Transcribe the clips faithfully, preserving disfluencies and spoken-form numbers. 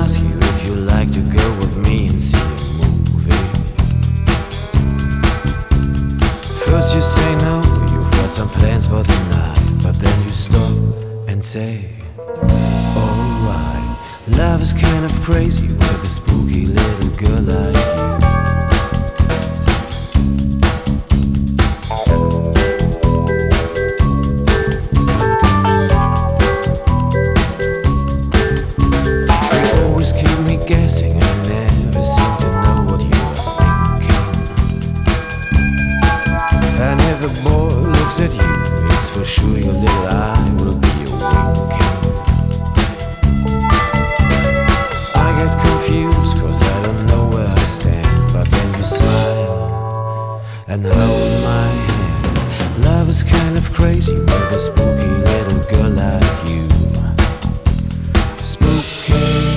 ask you if you like to go with me and see a movie. First you say no, you've got some plans for the night, but then you stop and say, alright. Love is kind of crazy with a spooky little girl like you. Guessing, I never seem to know what you are thinking. And if a boy looks at you, it's for sure your little eye will be a winking. I get confused cause I don't know where I stand, but then you smile and hold my hand. Love is kind of crazy with a spooky little girl like you. Spooky.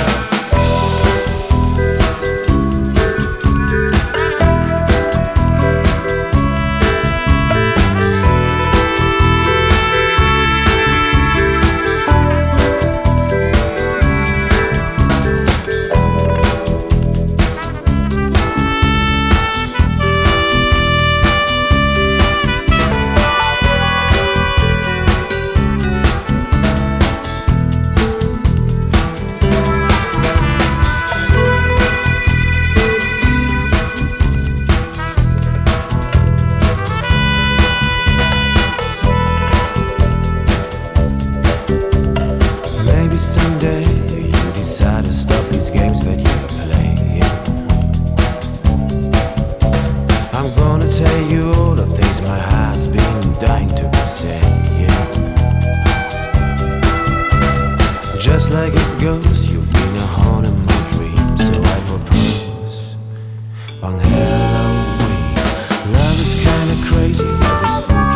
Someday you decide to stop these games that you're playing. I'm gonna tell you all the things my heart's been dying to be saying. Just like it goes, you've been a haunting my dreams, so I propose on Halloween. Love is kinda crazy with this.